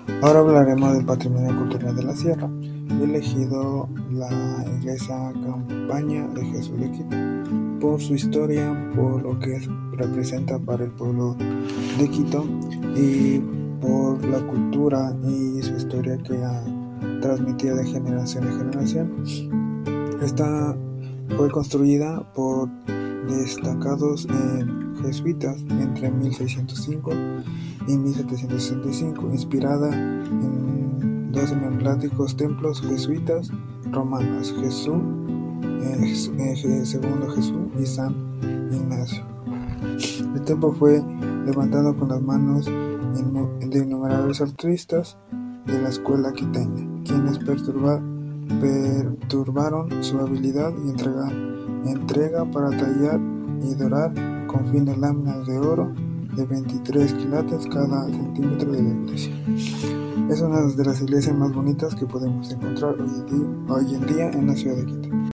Ahora hablaremos del patrimonio cultural de la sierra. He elegido la iglesia Campaña de Jesús de Quito por su historia, por lo que representa para el pueblo de Quito y por la cultura y su historia que ha transmitido de generación en generación. Esta fue construida por destacados jesuitas entre 1605 y 1765, inspirada en dos emblemáticos templos jesuitas romanos, Segundo Jesús y San Ignacio. El templo fue levantado con las manos de innumerables artistas de la escuela quiteña, quienes perturbaron su habilidad y entrega para tallar y dorar con finas láminas de oro de 23 quilates cada centímetro de la iglesia. Es una de las iglesias más bonitas que podemos encontrar hoy en día en la ciudad de Quito.